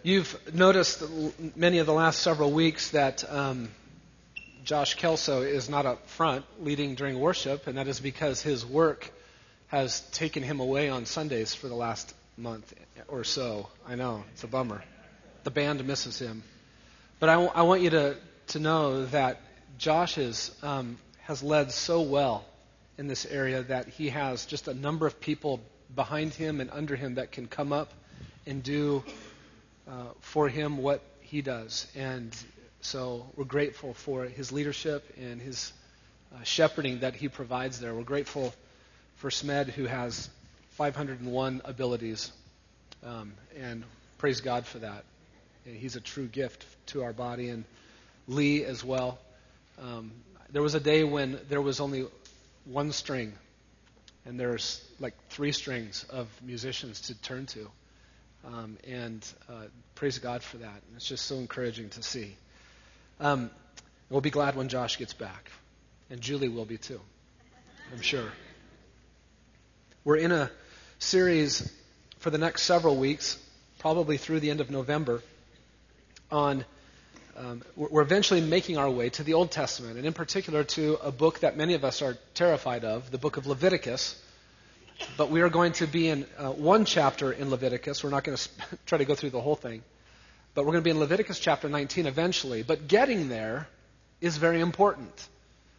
You've noticed many of the last several weeks that Josh Kelso is not up front leading during worship, and that is because his work has taken him away on Sundays for the last month or so. I know, it's a bummer. The band misses him. But I want you to know that Josh has led so well in this area that he has just a number of people behind him and under him that can come up and do for him what he does. And so we're grateful for his leadership and his shepherding that he provides there. We're grateful for Smed, who has 501 abilities, and praise God for that. He's a true gift to our body, and Lee as well. There was a day when there was only one string, and there's like 3 strings of musicians to turn to. And praise God for that. And it's just so encouraging to see. We'll be glad when Josh gets back. And Julie will be too, I'm sure. We're in a series for the next several weeks, probably through the end of November, on we're eventually making our way to the Old Testament, and in particular to a book that many of us are terrified of, the book of Leviticus. But we are going to be in one chapter in Leviticus. We're not going to try to go through the whole thing. But we're going to be in Leviticus chapter 19 eventually. But getting there is very important.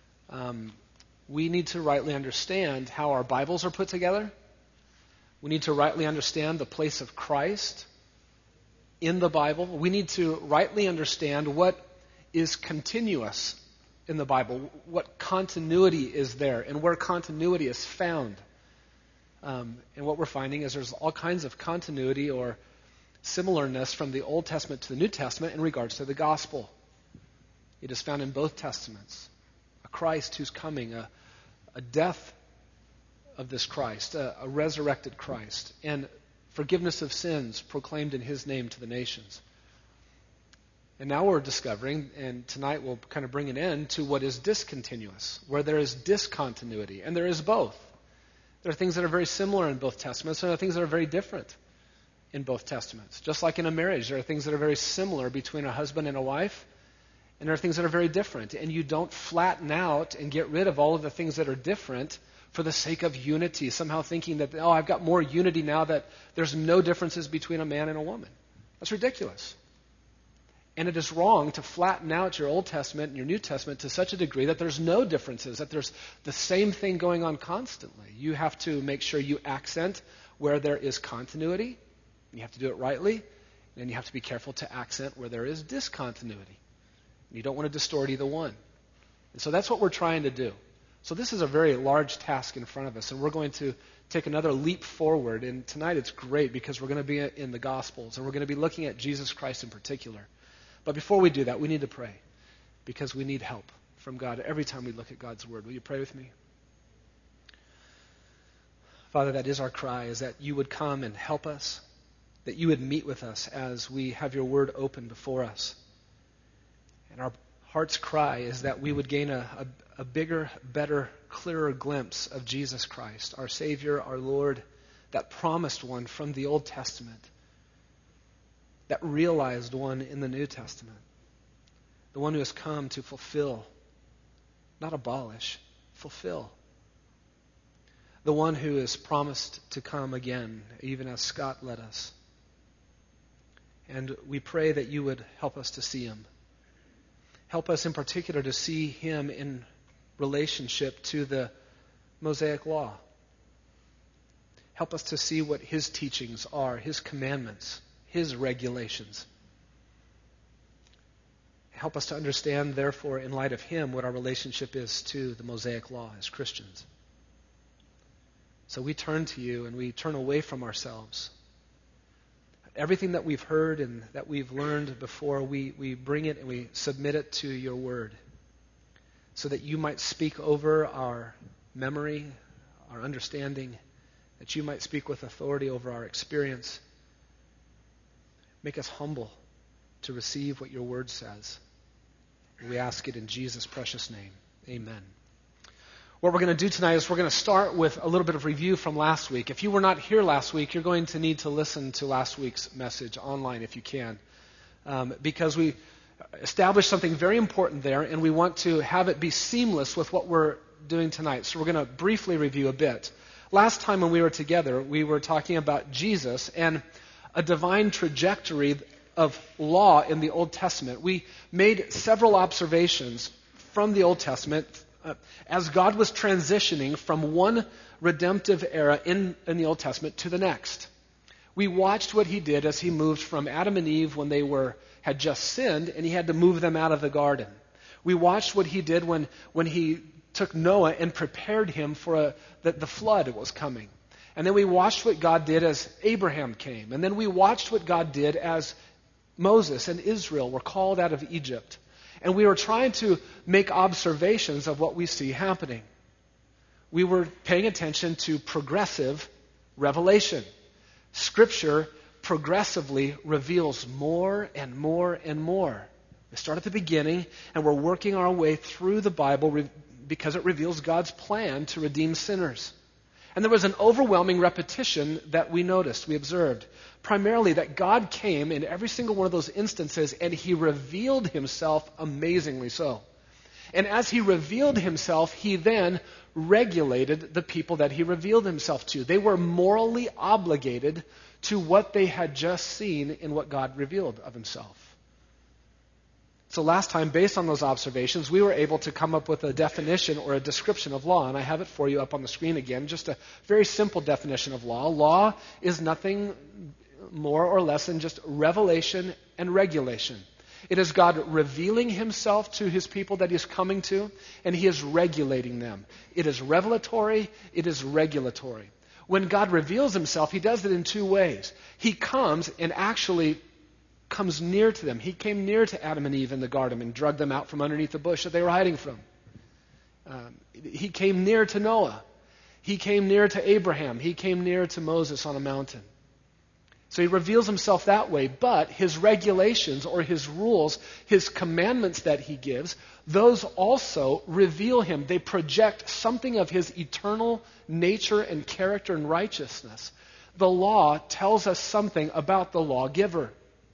We need to rightly understand how our Bibles are put together. We need to rightly understand the place of Christ in the Bible. We need to rightly understand what is continuous in the Bible, what continuity is there, and where continuity is found. And what we're finding is there's all kinds of continuity or similarness from the Old Testament to the New Testament in regards to the gospel. It is found in both Testaments. A Christ who's coming, a death of this Christ, a resurrected Christ, and forgiveness of sins proclaimed in His name to the nations. And now we're discovering, and tonight we'll kind of bring an end to what is discontinuous, where there is discontinuity, and there is both. There are things that are very similar in both Testaments, and there are things that are very different in both Testaments. Just like in a marriage, there are things that are very similar between a husband and a wife, and there are things that are very different. And you don't flatten out and get rid of all of the things that are different for the sake of unity, somehow thinking that, I've got more unity now that there's no differences between a man and a woman. That's ridiculous. And it is wrong to flatten out your Old Testament and your New Testament to such a degree that there's no differences, that there's the same thing going on constantly. You have to make sure you accent where there is continuity. You have to do it rightly. And you have to be careful to accent where there is discontinuity. You don't want to distort either one. And so that's what we're trying to do. So this is a very large task in front of us, and we're going to take another leap forward. And tonight it's great because we're going to be in the Gospels, and we're going to be looking at Jesus Christ in particular. But before we do that, we need to pray because we need help from God every time we look at God's Word. Will you pray with me? Father, that is our cry, is that you would come and help us, that you would meet with us as we have your Word open before us. And our heart's cry is that we would gain a bigger, better, clearer glimpse of Jesus Christ, our Savior, our Lord, that promised one from the Old Testament, that realized one in the New Testament, the one who has come to fulfill, not abolish, fulfill. The one who is promised to come again, even as Scott led us. And we pray that you would help us to see him. Help us in particular to see him in relationship to the Mosaic Law. Help us to see what his teachings are, his commandments, his regulations. Help us to understand, therefore, in light of him, what our relationship is to the Mosaic Law as Christians. So we turn to you and we turn away from ourselves. Everything that we've heard and that we've learned before, we bring it and we submit it to your word so that you might speak over our memory, our understanding, that you might speak with authority over our experience. Make us humble to receive what your word says. And we ask it in Jesus' precious name. Amen. What we're going to do tonight is we're going to start with a little bit of review from last week. If you were not here last week, you're going to need to listen to last week's message online if you can, because we established something very important there, and we want to have it be seamless with what we're doing tonight. So we're going to briefly review a bit. Last time when we were together, we were talking about Jesus and a divine trajectory of law in the Old Testament. We made several observations from the Old Testament as God was transitioning from one redemptive era in the Old Testament to the next. We watched what he did as he moved from Adam and Eve when they had just sinned, and he had to move them out of the garden. We watched what he did when he took Noah and prepared him for the flood that was coming. And then we watched what God did as Abraham came. And then we watched what God did as Moses and Israel were called out of Egypt. And we were trying to make observations of what we see happening. We were paying attention to progressive revelation. Scripture progressively reveals more and more and more. We start at the beginning, and we're working our way through the Bible because it reveals God's plan to redeem sinners. And there was an overwhelming repetition that we noticed, we observed. Primarily that God came in every single one of those instances, and he revealed himself amazingly so. And as he revealed himself, he then regulated the people that he revealed himself to. They were morally obligated to what they had just seen in what God revealed of himself. So last time, based on those observations, we were able to come up with a definition or a description of law, and I have it for you up on the screen again, just a very simple definition of law. Law is nothing more or less than just revelation and regulation. It is God revealing himself to his people that he's coming to, and he is regulating them. It is revelatory, it is regulatory. When God reveals himself, he does it in two ways. He comes and actually comes near to them. He came near to Adam and Eve in the garden and dragged them out from underneath the bush that they were hiding from. He came near to Noah. He came near to Abraham. He came near to Moses on a mountain. So he reveals himself that way, but his regulations or his rules, his commandments that he gives, those also reveal him. They project something of his eternal nature and character and righteousness. The law tells us something about the lawgiver.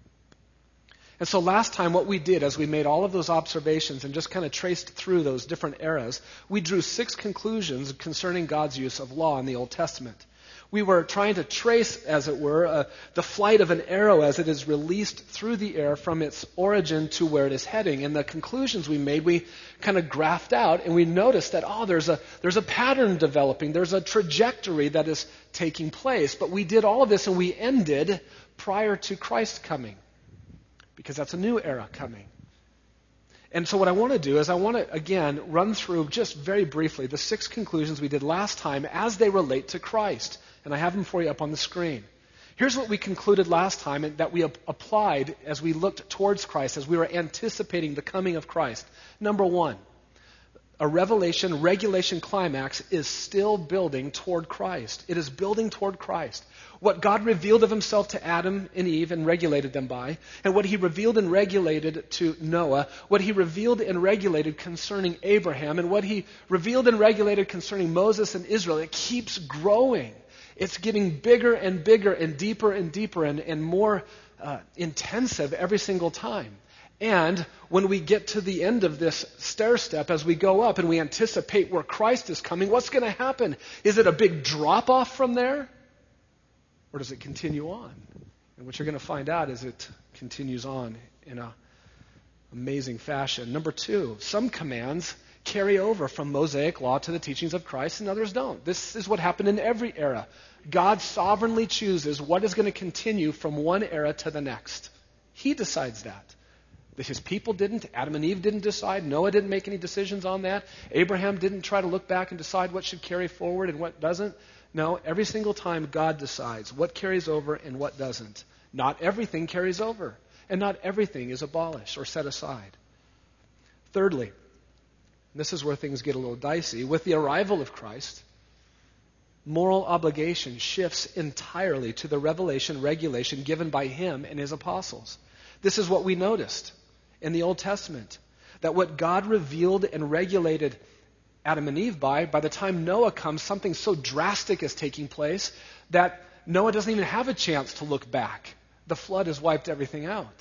And so last time what we did as we made all of those observations and just kind of traced through those different eras, we drew 6 conclusions concerning God's use of law in the Old Testament. We were trying to trace, as it were, the flight of an arrow as it is released through the air from its origin to where it is heading. And the conclusions we made, we kind of graphed out, and we noticed that, there's a pattern developing. There's a trajectory that is taking place. But we did all of this, and we ended prior to Christ coming, because that's a new era coming. And so what I want to do is I want to, again, run through just very briefly the 6 conclusions we did last time as they relate to Christ. And I have them for you up on the screen. Here's what we concluded last time and that we applied as we looked towards Christ, as we were anticipating the coming of Christ. Number 1, a regulation climax is still building toward Christ. It is building toward Christ. What God revealed of himself to Adam and Eve and regulated them by, and what he revealed and regulated to Noah, what he revealed and regulated concerning Abraham, and what he revealed and regulated concerning Moses and Israel, it keeps growing. It's getting bigger and bigger and deeper and more intensive every single time. And when we get to the end of this stair step, as we go up and we anticipate where Christ is coming, what's going to happen? Is it a big drop off from there? Or does it continue on? And what you're going to find out is it continues on in an amazing fashion. Number 2, some commands carry over from Mosaic law to the teachings of Christ and others don't. This is what happened in every era. God sovereignly chooses what is going to continue from one era to the next. He decides that. His people didn't. Adam and Eve didn't decide. Noah didn't make any decisions on that. Abraham didn't try to look back and decide what should carry forward and what doesn't. No, every single time God decides what carries over and what doesn't. Not everything carries over, and not everything is abolished or set aside. Thirdly, this is where things get a little dicey. With the arrival of Christ, moral obligation shifts entirely to the regulation given by him and his apostles. This is what we noticed in the Old Testament, that what God revealed and regulated Adam and Eve by the time Noah comes, something so drastic is taking place that Noah doesn't even have a chance to look back. The flood has wiped everything out.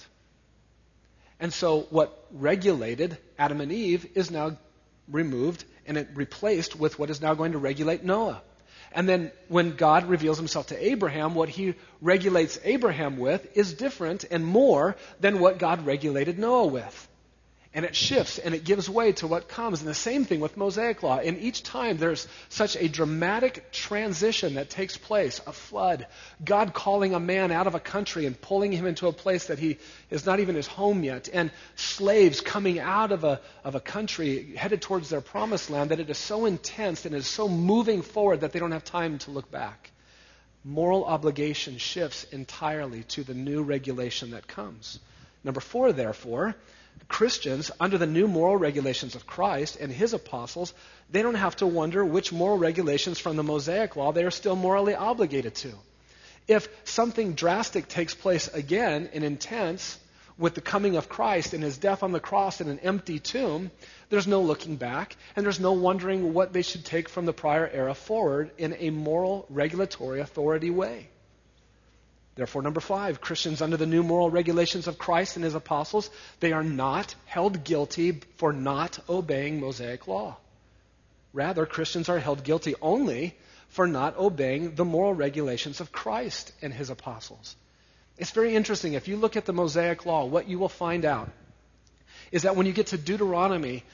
And so what regulated Adam and Eve is now removed and it replaced with what is now going to regulate Noah. And then when God reveals himself to Abraham, what he regulates Abraham with is different and more than what God regulated Noah with. And it shifts and it gives way to what comes. And the same thing with Mosaic law. And each time there's such a dramatic transition that takes place, a flood, God calling a man out of a country and pulling him into a place that he is not even his home yet, and slaves coming out of a country headed towards their promised land, that it is so intense and is so moving forward that they don't have time to look back. Moral obligation shifts entirely to the new regulation that comes. Number 4, therefore, Christians, under the new moral regulations of Christ and his apostles, they don't have to wonder which moral regulations from the Mosaic law they are still morally obligated to. If something drastic takes place again and intense with the coming of Christ and his death on the cross in an empty tomb, there's no looking back and there's no wondering what they should take from the prior era forward in a moral regulatory authority way. Therefore, number 5, Christians under the new moral regulations of Christ and his apostles, they are not held guilty for not obeying Mosaic law. Rather, Christians are held guilty only for not obeying the moral regulations of Christ and his apostles. It's very interesting. If you look at the Mosaic law, what you will find out is that when you get to Deuteronomy,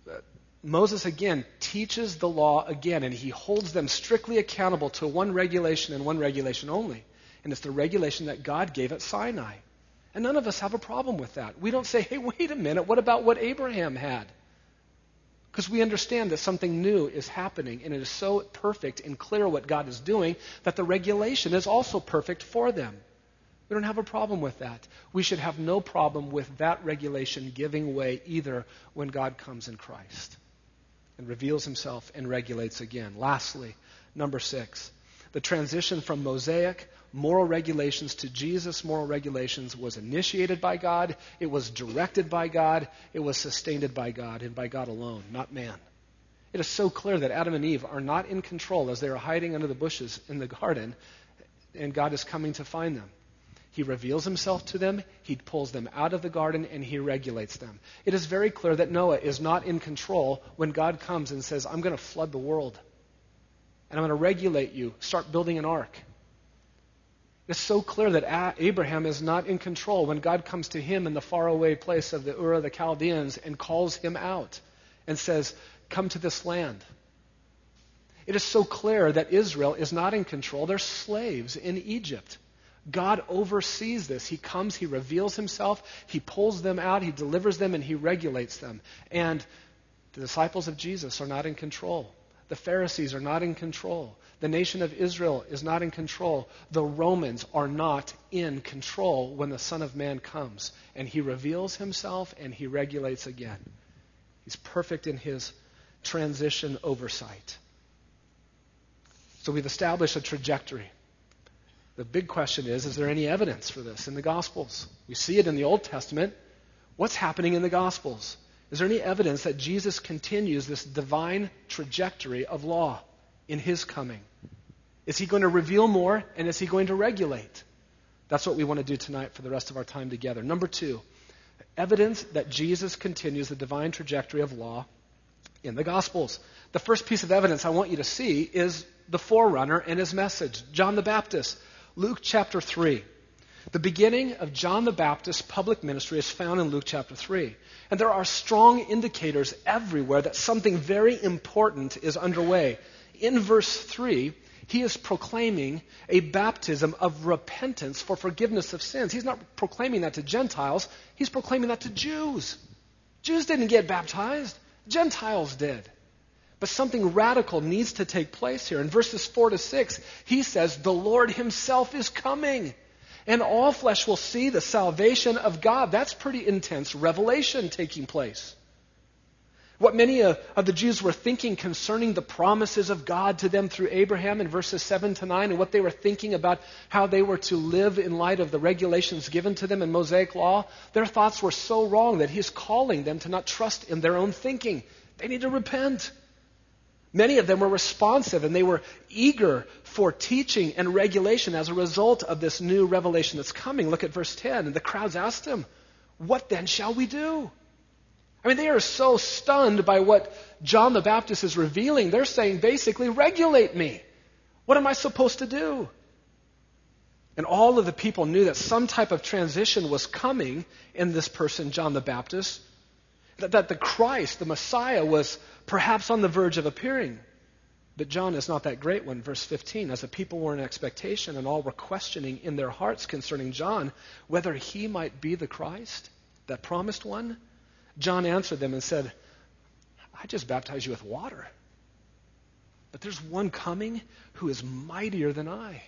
Moses again teaches the law again, and he holds them strictly accountable to one regulation and one regulation only. And it's the regulation that God gave at Sinai. And none of us have a problem with that. We don't say, hey, wait a minute, what about what Abraham had? Because we understand that something new is happening, and it is so perfect and clear what God is doing that the regulation is also perfect for them. We don't have a problem with that. We should have no problem with that regulation giving way either when God comes in Christ and reveals himself and regulates again. Lastly, number 6, the transition from Mosaic moral regulations to Jesus' moral regulations was initiated by God, it was directed by God, it was sustained by God, and by God alone, not man. It is so clear that Adam and Eve are not in control as they are hiding under the bushes in the garden, and God is coming to find them. He reveals himself to them, he pulls them out of the garden, and he regulates them. It is very clear that Noah is not in control when God comes and says, I'm going to flood the world, and I'm going to regulate you, start building an ark. It's so clear that Abraham is not in control when God comes to him in the faraway place of the Ur of the Chaldeans and calls him out and says, come to this land. It is so clear that Israel is not in control. They're slaves in Egypt. God oversees this. He comes, he reveals himself, he pulls them out, he delivers them, and he regulates them. And the disciples of Jesus are not in control. The Pharisees are not in control. The nation of Israel is not in control. The Romans are not in control when the Son of Man comes. And he reveals himself and he regulates again. He's perfect in his transition oversight. So we've established a trajectory. The big question is there any evidence for this in the Gospels? We see it in the Old Testament. What's happening in the Gospels? Is there any evidence that Jesus continues this divine trajectory of law in his coming? Is he going to reveal more, and is he going to regulate? That's what we want to do tonight for the rest of our time together. Number 2, evidence that Jesus continues the divine trajectory of law in the Gospels. The first piece of evidence I want you to see is the forerunner and his message, John the Baptist. Luke chapter 3. The beginning of John the Baptist's public ministry is found in Luke chapter 3. And there are strong indicators everywhere that something very important is underway. In verse 3, he is proclaiming a baptism of repentance for forgiveness of sins. He's not proclaiming that to Gentiles. He's proclaiming that to Jews. Jews didn't get baptized. Gentiles did. But something radical needs to take place here. In verses 4 to 6, he says, the Lord himself is coming, and all flesh will see the salvation of God. That's pretty intense revelation taking place. What many of the Jews were thinking concerning the promises of God to them through Abraham in verses 7 to 9, and what they were thinking about how they were to live in light of the regulations given to them in Mosaic law, their thoughts were so wrong that he's calling them to not trust in their own thinking. They need to repent. Many of them were responsive and they were eager for teaching and regulation as a result of this new revelation that's coming. Look at verse 10. And the crowds asked him, "What then shall we do?" I mean, they are so stunned by what John the Baptist is revealing. They're saying, basically, regulate me. What am I supposed to do? And all of the people knew that some type of transition was coming in this person, John the Baptist. That the Christ, the Messiah, was perhaps on the verge of appearing. But John is not that great one. Verse 15, as the people were in expectation and all were questioning in their hearts concerning John, whether he might be the Christ, that promised one, John answered them and said, "I just baptize you with water. But there's one coming who is mightier than I.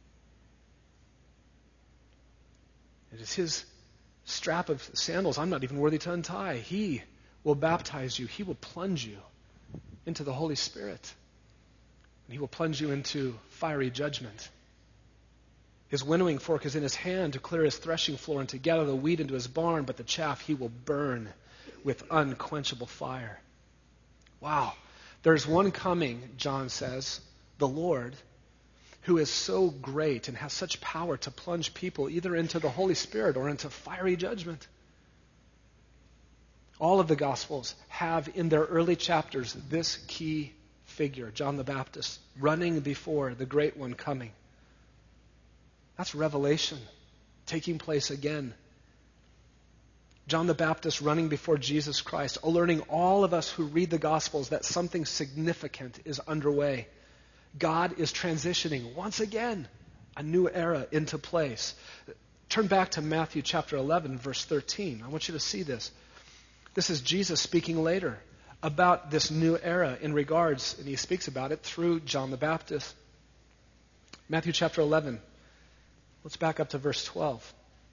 It is his strap of sandals I'm not even worthy to untie. He will baptize you. He will plunge you into the Holy Spirit. And he will plunge you into fiery judgment. His winnowing fork is in his hand to clear his threshing floor and to gather the wheat into his barn, but the chaff he will burn with unquenchable fire." Wow. There's one coming, John says, the Lord, who is so great and has such power to plunge people either into the Holy Spirit or into fiery judgment. All of the Gospels have in their early chapters this key figure, John the Baptist, running before the great one coming. That's revelation taking place again. John the Baptist running before Jesus Christ, alerting all of us who read the Gospels that something significant is underway. God is transitioning once again a new era into place. Turn back to Matthew chapter 11, verse 13. I want you to see this. This is Jesus speaking later about this new era in regards, and he speaks about it through John the Baptist. Matthew chapter 11. Let's back up to verse 12.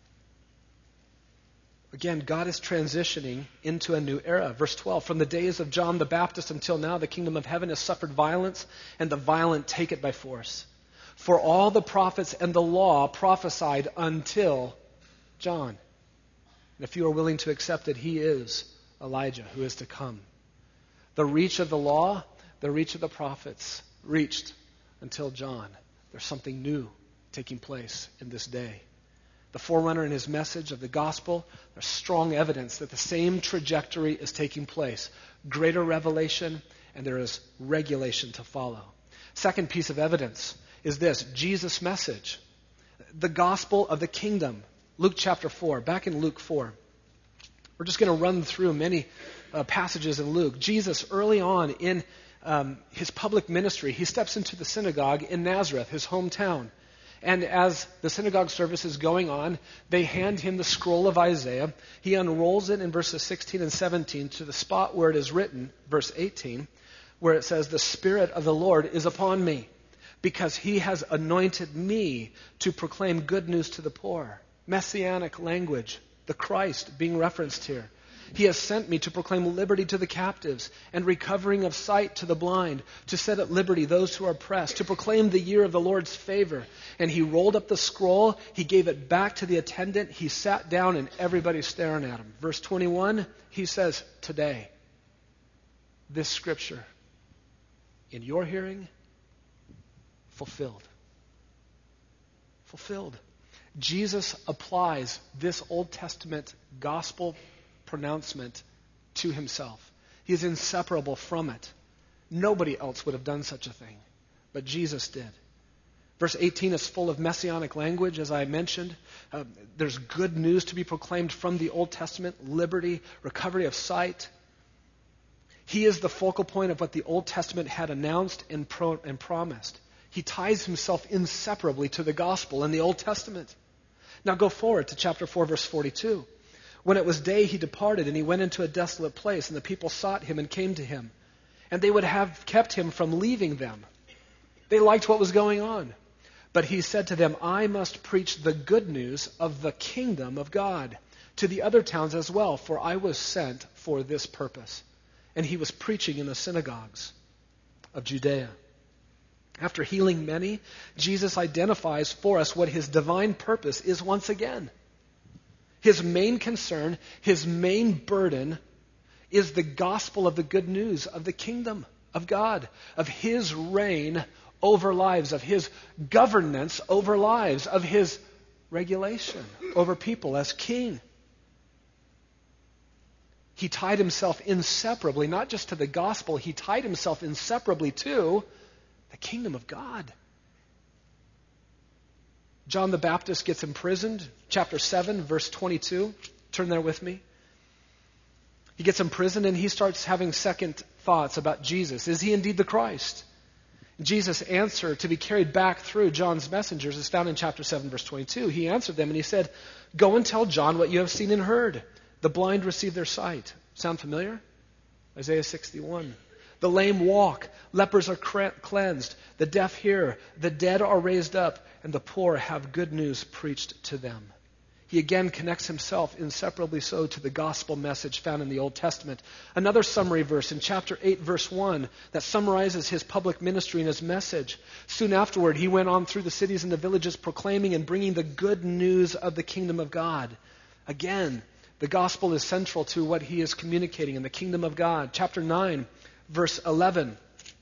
Again, God is transitioning into a new era. Verse 12, from the days of John the Baptist until now, the kingdom of heaven has suffered violence, and the violent take it by force. For all the prophets and the law prophesied until John. And if you are willing to accept it, he is Elijah who is to come. The reach of the law, the reach of the prophets reached until John. There's something new taking place in this day. The forerunner in his message of the gospel, there's strong evidence that the same trajectory is taking place. Greater revelation, and there is regulation to follow. Second piece of evidence is this, Jesus' message. The gospel of the kingdom. Luke chapter 4, back in Luke 4. We're just going to run through many passages in Luke. Jesus, early on in his public ministry, he steps into the synagogue in Nazareth, his hometown. And as the synagogue service is going on, they hand him the scroll of Isaiah. He unrolls it in verses 16 and 17 to the spot where it is written, verse 18, where it says, "The Spirit of the Lord is upon me, because he has anointed me to proclaim good news to the poor." Messianic language, the Christ being referenced here. "He has sent me to proclaim liberty to the captives and recovering of sight to the blind, to set at liberty those who are oppressed, to proclaim the year of the Lord's favor." And he rolled up the scroll, he gave it back to the attendant, he sat down, and everybody's staring at him. Verse 21, he says, "Today, this scripture, in your hearing, fulfilled." Fulfilled. Jesus applies this Old Testament gospel pronouncement to himself. He is inseparable from it. Nobody else would have done such a thing, but Jesus did. Verse 18 is full of messianic language, as I mentioned. There's good news to be proclaimed from the Old Testament, liberty, recovery of sight. He is the focal point of what the Old Testament had announced and promised. He ties himself inseparably to the gospel in the Old Testament. Now go forward to chapter 4, verse 42. "When it was day, he departed, and he went into a desolate place, and the people sought him and came to him. And they would have kept him from leaving them. They liked what was going on. But he said to them, 'I must preach the good news of the kingdom of God to the other towns as well, for I was sent for this purpose.' And he was preaching in the synagogues of Judea." After healing many, Jesus identifies for us what his divine purpose is once again. His main concern, his main burden, is the gospel of the good news of the kingdom of God, of his reign over lives, of his governance over lives, of his regulation over people as king. He tied himself inseparably, not just to the gospel, he tied himself inseparably to the kingdom of God. John the Baptist gets imprisoned, chapter 7, verse 22. Turn there with me. He gets imprisoned and he starts having second thoughts about Jesus. Is he indeed the Christ? Jesus' answer to be carried back through John's messengers is found in chapter 7, verse 22. He answered them and he said, "Go and tell John what you have seen and heard. The blind receive their sight." Sound familiar? Isaiah 61. The lame walk, lepers are cleansed, the deaf hear, the dead are raised up, and the poor have good news preached to them. He again connects himself inseparably so to the gospel message found in the Old Testament. Another summary verse in chapter 8, verse 1, that summarizes his public ministry and his message. Soon afterward, he went on through the cities and the villages proclaiming and bringing the good news of the kingdom of God. Again, the gospel is central to what he is communicating in the kingdom of God. Chapter 9, verse 11.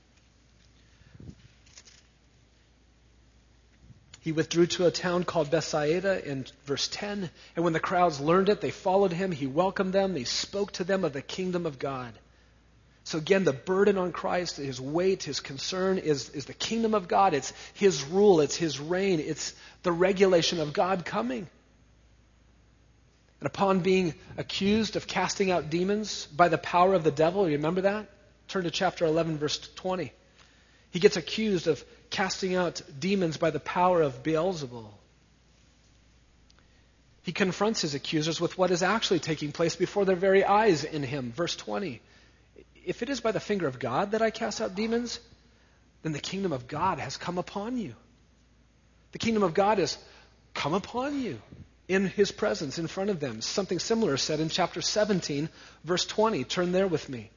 He withdrew to a town called Bethsaida in verse 10. And when the crowds learned it, they followed him. He welcomed them. He spoke to them of the kingdom of God. So again, the burden on Christ, his weight, his concern is the kingdom of God. It's his rule. It's his reign. It's the regulation of God coming. And upon being accused of casting out demons by the power of the devil, you remember that? Turn to chapter 11, verse 20. He gets accused of casting out demons by the power of Beelzebul. He confronts his accusers with what is actually taking place before their very eyes in him. Verse 20. If it is by the finger of God that I cast out demons, then the kingdom of God has come upon you. The kingdom of God has come upon you in his presence, in front of them. Something similar is said in chapter 17, verse 20. Turn there with me.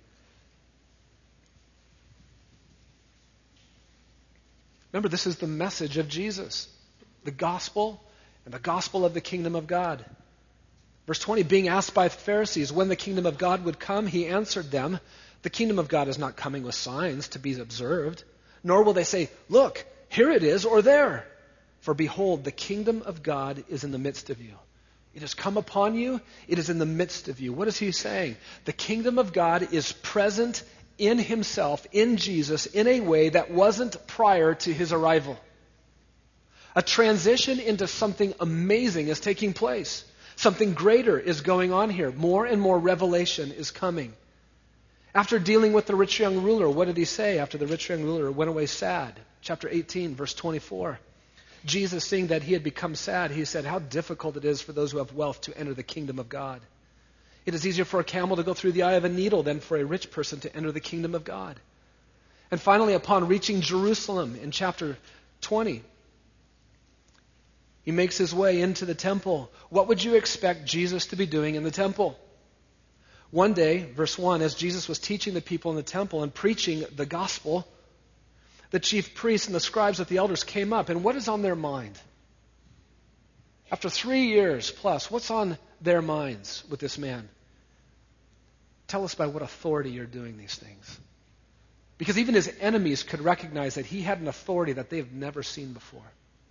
Remember, this is the message of Jesus, the gospel and the gospel of the kingdom of God. Verse 20, being asked by the Pharisees when the kingdom of God would come, he answered them, the kingdom of God is not coming with signs to be observed, nor will they say, look, here it is, or there. For behold, the kingdom of God is in the midst of you. It has come upon you. It is in the midst of you. What is he saying? The kingdom of God is present in himself, in Jesus, in a way that wasn't prior to his arrival. A transition into something amazing is taking place. Something greater is going on here. More and more revelation is coming. After dealing with the rich young ruler, what did he say after the rich young ruler went away sad? Chapter 18, verse 24. Jesus, seeing that he had become sad, he said, how difficult it is for those who have wealth to enter the kingdom of God. It is easier for a camel to go through the eye of a needle than for a rich person to enter the kingdom of God. And finally, upon reaching Jerusalem in chapter 20, he makes his way into the temple. What would you expect Jesus to be doing in the temple? One day, verse 1, as Jesus was teaching the people in the temple and preaching the gospel, the chief priests and the scribes with the elders came up. And what is on their mind? After 3 years plus, what's on their minds with this man? Tell us by what authority you're doing these things. Because even his enemies could recognize that he had an authority that they've never seen before.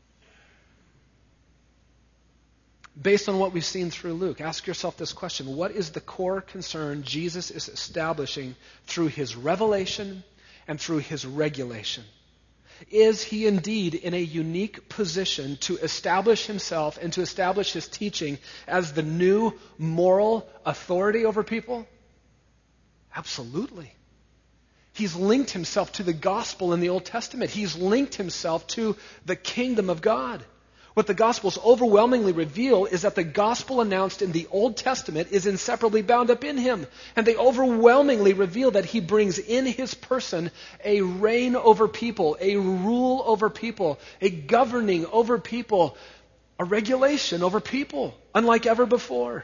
Based on what we've seen through Luke, ask yourself this question. What is the core concern Jesus is establishing through his revelation and through his regulation? Is he indeed in a unique position to establish himself and to establish his teaching as the new moral authority over people? Absolutely. He's linked himself to the gospel in the Old Testament. He's linked himself to the kingdom of God. What the Gospels overwhelmingly reveal is that the gospel announced in the Old Testament is inseparably bound up in him. And they overwhelmingly reveal that he brings in his person a reign over people, a rule over people, a governing over people, a regulation over people, unlike ever before.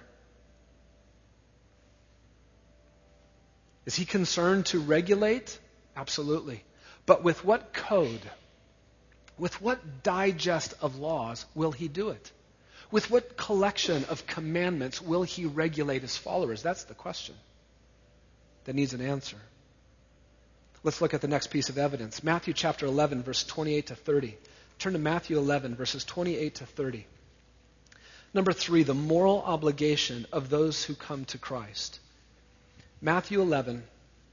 Is he concerned to regulate? Absolutely. But with what code? With what digest of laws will he do it? With what collection of commandments will he regulate his followers? That's the question that needs an answer. Let's look at the next piece of evidence. Matthew chapter 11, verse 28 to 30. Turn to Matthew 11, verses 28 to 30. Number 3, the moral obligation of those who come to Christ. Matthew 11,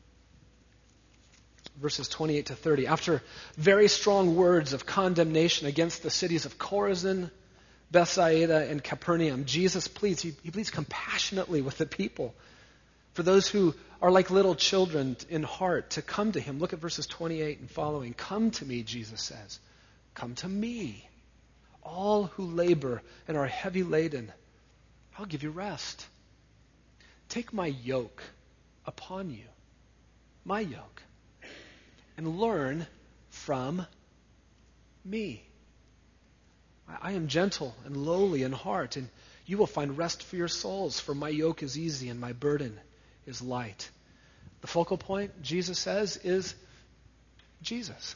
verses 28 to 30. After very strong words of condemnation against the cities of Chorazin, Bethsaida, and Capernaum, Jesus pleads, he pleads compassionately with the people, for those who are like little children in heart, to come to him. Look at verses 28 and following. Come to me, Jesus says. Come to me, all who labor and are heavy laden. I'll give you rest. Take my yoke upon you, my yoke, and learn from me. I am gentle and lowly in heart, and you will find rest for your souls, for my yoke is easy and my burden is light. The focal point, Jesus says, is Jesus.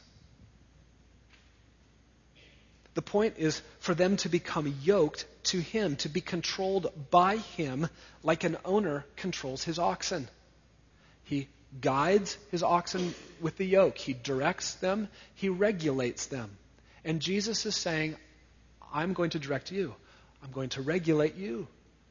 The point is for them to become yoked to him, to be controlled by him like an owner controls his oxen. He guides his oxen with the yoke. He directs them. He regulates them. And Jesus is saying, I'm going to direct you. I'm going to regulate you.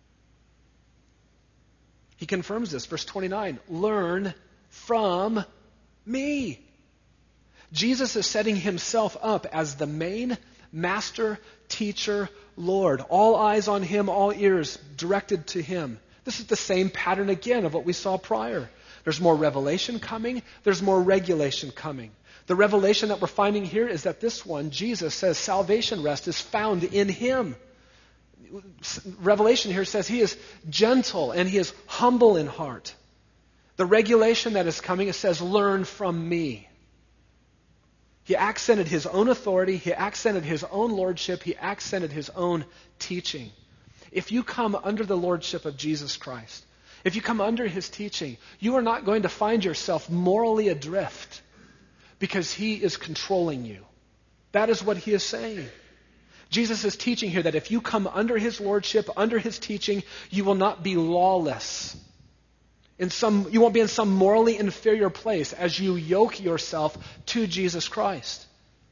He confirms this. Verse 29, learn from me. Jesus is setting himself up as the main master, teacher, Lord. All eyes on him, all ears directed to him. This is the same pattern again of what we saw prior. There's more revelation coming. There's more regulation coming. The revelation that we're finding here is that this one, Jesus, says salvation rest is found in him. Revelation here says he is gentle and he is humble in heart. The regulation that is coming, it says, learn from me. He accented his own authority. He accented his own lordship. He accented his own teaching. If you come under the lordship of Jesus Christ, if you come under his teaching, you are not going to find yourself morally adrift because he is controlling you. That is what he is saying. Jesus is teaching here that if you come under his lordship, under his teaching, you will not be lawless. You won't be in some morally inferior place as you yoke yourself to Jesus Christ.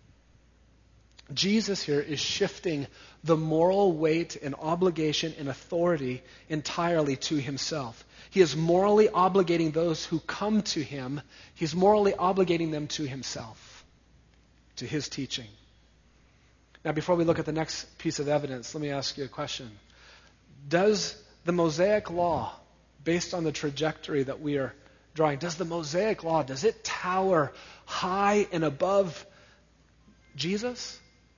Jesus here is shifting the moral weight and obligation and authority entirely to himself. He is morally obligating those who come to him. He's morally obligating them to himself, to his teaching. Now, before we look at the next piece of evidence, let me ask you a question. Does the Mosaic Law, based on the trajectory that we are drawing, does the Mosaic Law, does it tower high and above Jesus?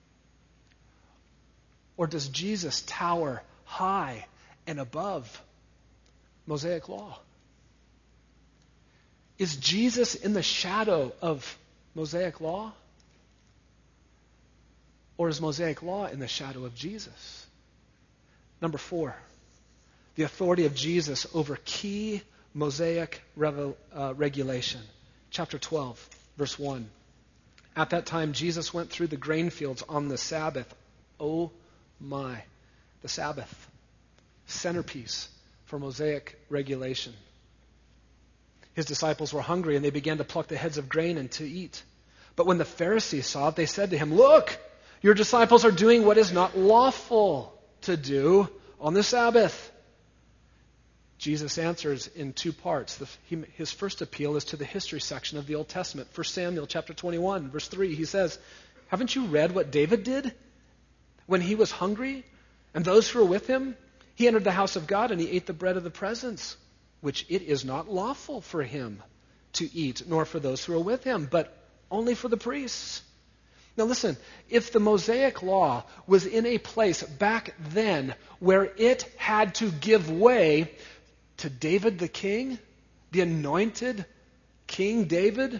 Or does Jesus tower high and above Mosaic Law? Is Jesus in the shadow of Mosaic Law? Or is Mosaic Law in the shadow of Jesus? Number 4, the authority of Jesus over key Mosaic regulation. Chapter 12, verse 1. At that time, Jesus went through the grain fields on the Sabbath. Oh my, the Sabbath, centerpiece for Mosaic regulation. His disciples were hungry and they began to pluck the heads of grain and to eat. But when the Pharisees saw it, they said to him, "Look, your disciples are doing what is not lawful to do on the Sabbath." Jesus answers in 2 parts. His first appeal is to the history section of the Old Testament. 1 Samuel chapter 21, verse 3, he says, "Haven't you read what David did when he was hungry? And those who were with him, he entered the house of God and he ate the bread of the presence, which it is not lawful for him to eat, nor for those who are with him, but only for the priests." Now listen, if the Mosaic Law was in a place back then where it had to give way to David the king, the anointed King David,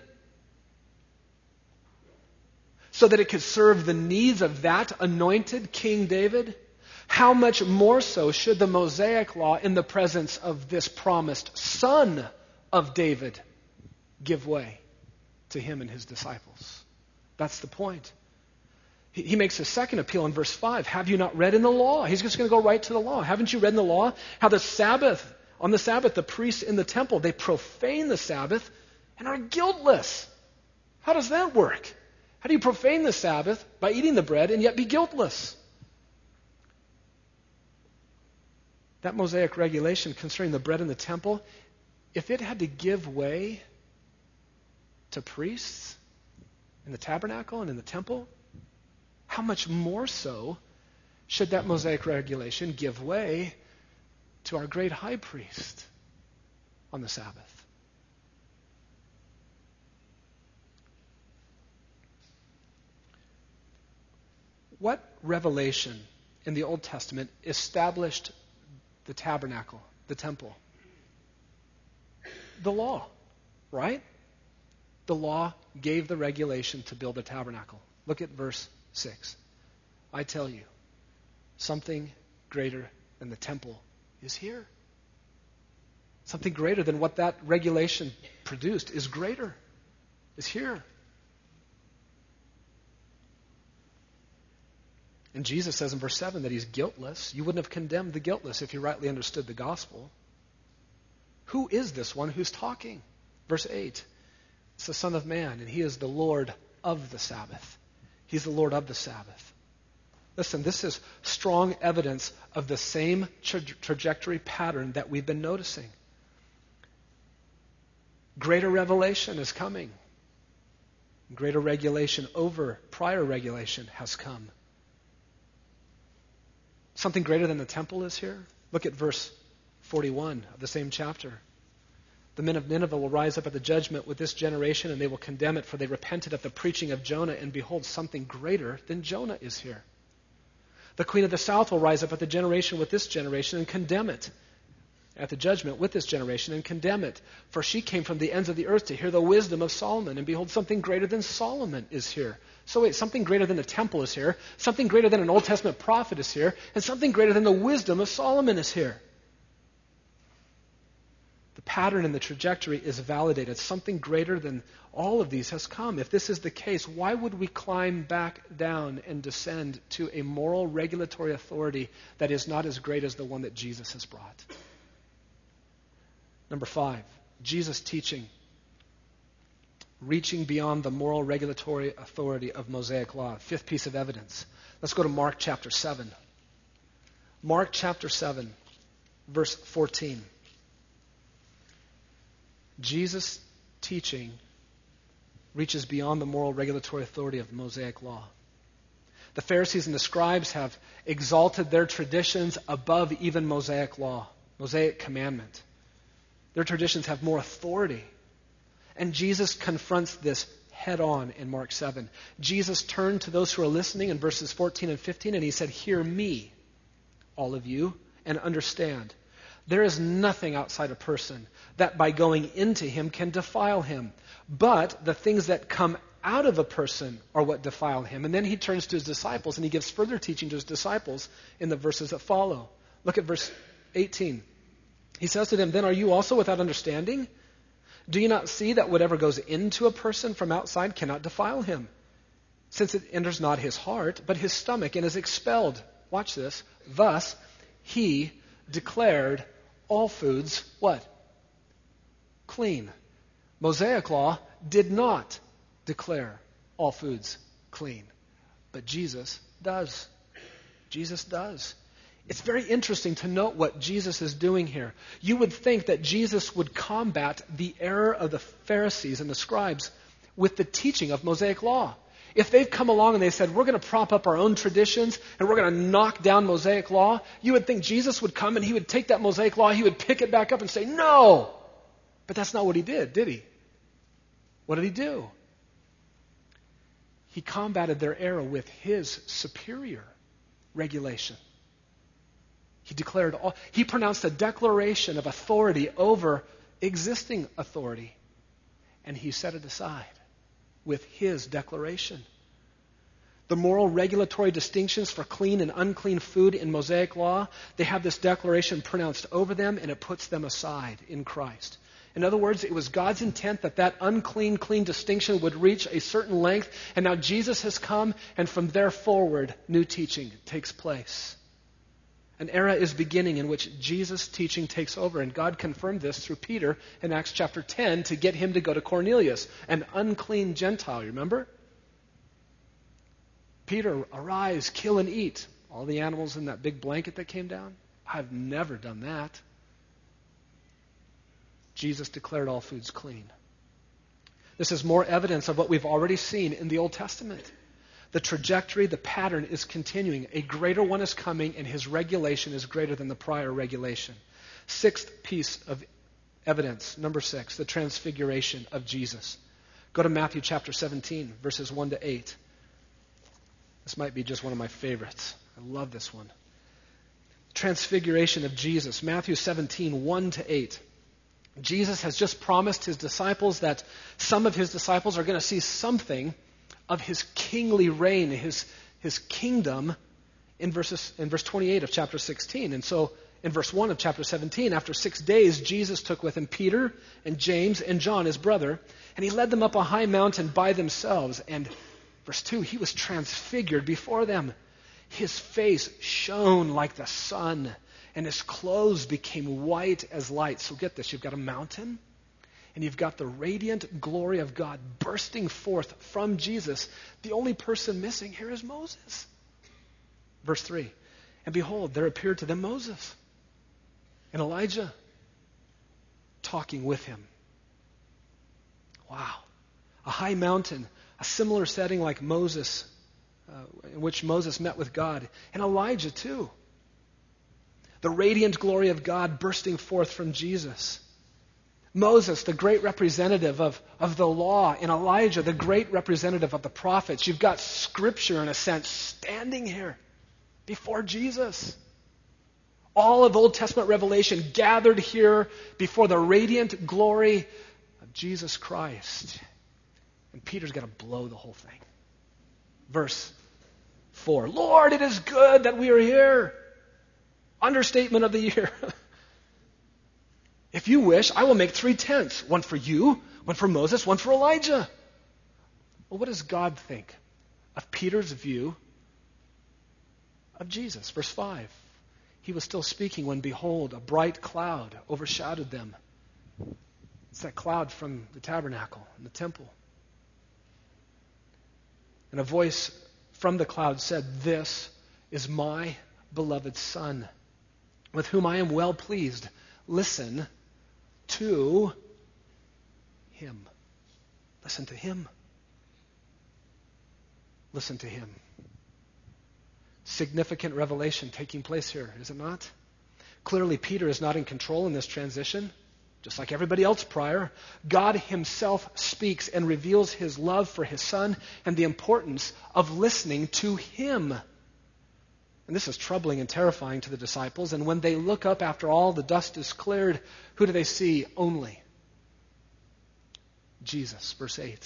so that it could serve the needs of that anointed King David, how much more so should the Mosaic Law in the presence of this promised son of David give way to him and his disciples? That's the point. He makes a second appeal in verse 5. Have you not read in the law? He's just going to go right to the law. Haven't you read in the law how on the Sabbath, the priests in the temple, they profane the Sabbath and are guiltless. How does that work? How do you profane the Sabbath by eating the bread and yet be guiltless? That Mosaic regulation concerning the bread in the temple, if it had to give way to priests in the tabernacle and in the temple, how much more so should that Mosaic regulation give way to our great high priest on the Sabbath? What revelation in the Old Testament established the tabernacle, the temple? The law, right? The law gave the regulation to build a tabernacle. Look at verse 6. I tell you, something greater than the temple is here. Something greater than what that regulation produced is greater, is here. And Jesus says in verse 7 that he's guiltless. You wouldn't have condemned the guiltless if you rightly understood the gospel. Who is this one who's talking? Verse 8. It's the Son of Man, and he is the Lord of the Sabbath. He's the Lord of the Sabbath. Listen, this is strong evidence of the same trajectory pattern that we've been noticing. Greater revelation is coming. Greater regulation over prior regulation has come. Something greater than the temple is here. Look at verse 41 of the same chapter. The men of Nineveh will rise up at the judgment with this generation, and they will condemn it, for they repented at the preaching of Jonah, and behold, something greater than Jonah is here. The queen of the south will rise up at the generation with this generation and condemn it. At the judgment with this generation and condemn it. For she came from the ends of the earth to hear the wisdom of Solomon, and behold, something greater than Solomon is here. So wait, something greater than the temple is here, something greater than an Old Testament prophet is here, and something greater than the wisdom of Solomon is here. The pattern and the trajectory is validated. Something greater than all of these has come. If this is the case, why would we climb back down and descend to a moral regulatory authority that is not as great as the one that Jesus has brought? Number 5, Jesus' teaching, reaching beyond the moral regulatory authority of Mosaic law. 5th piece of evidence. Let's go to Mark chapter 7. Mark chapter 7, verse 14. Jesus' teaching reaches beyond the moral regulatory authority of the Mosaic law. The Pharisees and the scribes have exalted their traditions above even Mosaic law, Mosaic commandment. Their traditions have more authority. And Jesus confronts this head on in Mark 7. Jesus turned to those who are listening in verses 14 and 15, and he said, "Hear me, all of you, and understand. There is nothing outside a person that by going into him can defile him. But the things that come out of a person are what defile him." And then he turns to his disciples, and he gives further teaching to his disciples in the verses that follow. Look at verse 18. He says to them, "Then are you also without understanding? Do you not see that whatever goes into a person from outside cannot defile him, since it enters not his heart, but his stomach, and is expelled?" Watch this. "Thus he declared all foods," what? Clean. Mosaic law did not declare all foods clean, but Jesus does. Jesus does. It's very interesting to note what Jesus is doing here. You would think that Jesus would combat the error of the Pharisees and the scribes with the teaching of Mosaic law. If they've come along and they said, "We're going to prop up our own traditions and we're going to knock down Mosaic law," you would think Jesus would come and he would take that Mosaic law, he would pick it back up and say, "No!" But that's not what he did he? What did he do? He combated their error with his superior regulation. He pronounced a declaration of authority over existing authority, and he set it aside with his declaration. The moral regulatory distinctions for clean and unclean food in Mosaic law, they have this declaration pronounced over them, and it puts them aside in Christ. In other words, it was God's intent that unclean, clean distinction would reach a certain length, and now Jesus has come, and from there forward, new teaching takes place. An era is beginning in which Jesus' teaching takes over, and God confirmed this through Peter in Acts chapter 10 to get him to go to Cornelius, an unclean Gentile, you remember? Peter, arise, kill and eat. All the animals in that big blanket that came down? I've never done that. Jesus declared all foods clean. This is more evidence of what we've already seen in the Old Testament. The trajectory, the pattern is continuing. A greater one is coming, and his regulation is greater than the prior regulation. Sixth piece of evidence, number 6, the transfiguration of Jesus. Go to Matthew chapter 17, verses 1 to 8. This might be just one of my favorites. I love this one. Transfiguration of Jesus. Matthew 17, 1 to 8. Jesus has just promised his disciples that some of his disciples are going to see something of his kingly reign, his kingdom in verse 28 of chapter 16. And so in verse 1 of chapter 17, after 6 days, Jesus took with him Peter and James and John, his brother, and he led them up a high mountain by themselves. And verse 2, he was transfigured before them. His face shone like the sun, and his clothes became white as light. So get this, you've got a mountain, and you've got the radiant glory of God bursting forth from Jesus. The only person missing here is Moses. Verse 3, and behold, there appeared to them Moses and Elijah talking with him. Wow. A high mountain, a similar setting like Moses, in which Moses met with God, and Elijah too. The radiant glory of God bursting forth from Jesus. Moses, the great representative of the law, and Elijah, the great representative of the prophets. You've got Scripture, in a sense, standing here before Jesus. All of Old Testament revelation gathered here before the radiant glory of Jesus Christ. And Peter's got to blow the whole thing. Verse 4, Lord, it is good that we are here. Understatement of the year. If you wish, I will make 3 tents. One for you, one for Moses, one for Elijah. Well, what does God think of Peter's view of Jesus? Verse 5. He was still speaking when, behold, a bright cloud overshadowed them. It's that cloud from the tabernacle and the temple. And a voice from the cloud said, This is my beloved Son, with whom I am well pleased. Listen to him. Listen to him. Listen to him. Significant revelation taking place here, is it not? Clearly, Peter is not in control in this transition, just like everybody else prior. God himself speaks and reveals his love for his Son and the importance of listening to him. And this is troubling and terrifying to the disciples. And when they look up after all the dust is cleared, who do they see? Only Jesus. Verse 8.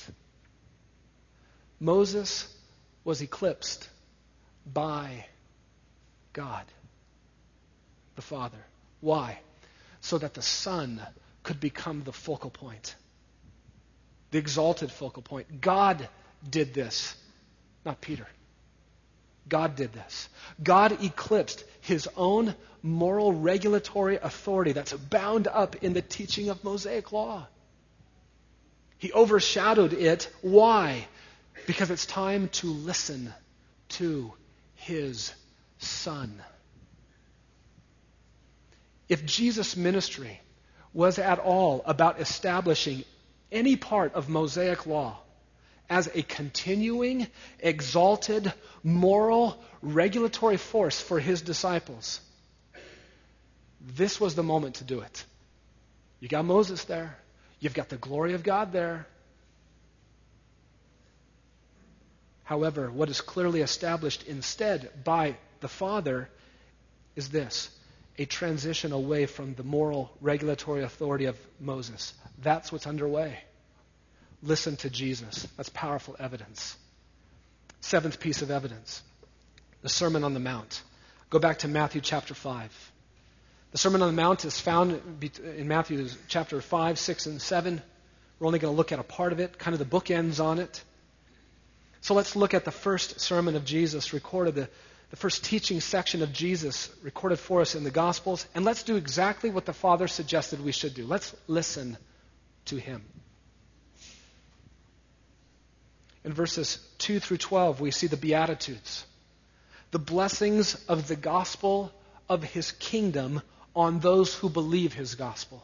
Moses was eclipsed by God, the Father. Why? So that the Son could become the focal point, the exalted focal point. God did this, not Peter. God did this. God eclipsed his own moral regulatory authority that's bound up in the teaching of Mosaic law. He overshadowed it. Why? Because it's time to listen to his Son. If Jesus' ministry was at all about establishing any part of Mosaic law as a continuing, exalted, moral, regulatory force for his disciples, this was the moment to do it. You got Moses there. You've got the glory of God there. However, what is clearly established instead by the Father is this: a transition away from the moral regulatory authority of Moses. That's what's underway. Listen to Jesus. That's powerful evidence. Seventh piece of evidence, the Sermon on the Mount. Go back to Matthew chapter 5. The Sermon on the Mount is found in Matthew chapter 5, 6, and 7. We're only going to look at a part of it, kind of the bookends on it. So let's look at the first sermon of Jesus recorded, the first teaching section of Jesus recorded for us in the Gospels, and let's do exactly what the Father suggested we should do. Let's listen to him. In verses 2 through 12, we see the Beatitudes, the blessings of the gospel of his kingdom on those who believe his gospel.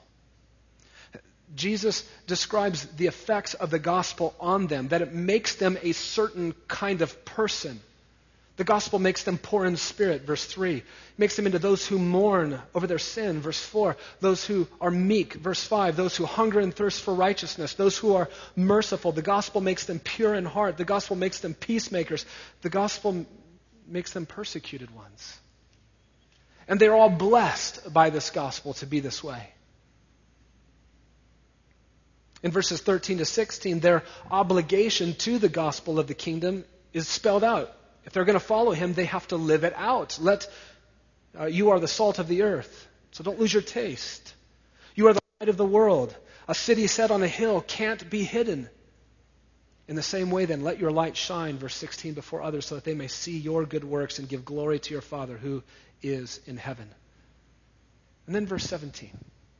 Jesus describes the effects of the gospel on them, that it makes them a certain kind of person. The gospel makes them poor in spirit, verse 3. It makes them into those who mourn over their sin, verse 4. Those who are meek, verse 5. Those who hunger and thirst for righteousness. Those who are merciful. The gospel makes them pure in heart. The gospel makes them peacemakers. The gospel makes them persecuted ones. And they're all blessed by this gospel to be this way. In verses 13 to 16, their obligation to the gospel of the kingdom is spelled out. If they're going to follow him, they have to live it out. You are the salt of the earth, so don't lose your taste. You are the light of the world. A city set on a hill can't be hidden. In the same way, then, let your light shine, verse 16, before others, so that they may see your good works and give glory to your Father who is in heaven. And then verse 17.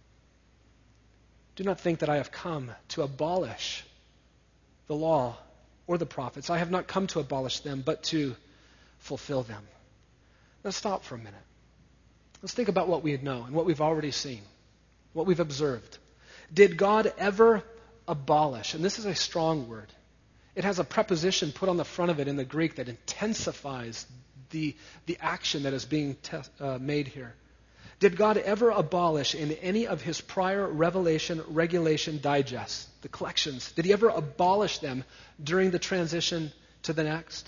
Do not think that I have come to abolish the law or the prophets. I have not come to abolish them, but to fulfill them. Let's stop for a minute. Let's think about what we know and what we've already seen, what we've observed. Did God ever abolish? And this is a strong word. It has a preposition put on the front of it in the Greek that intensifies the action that is being made here. Did God ever abolish in any of his prior revelation, regulation, digests, the collections? Did he ever abolish them during the transition to the next?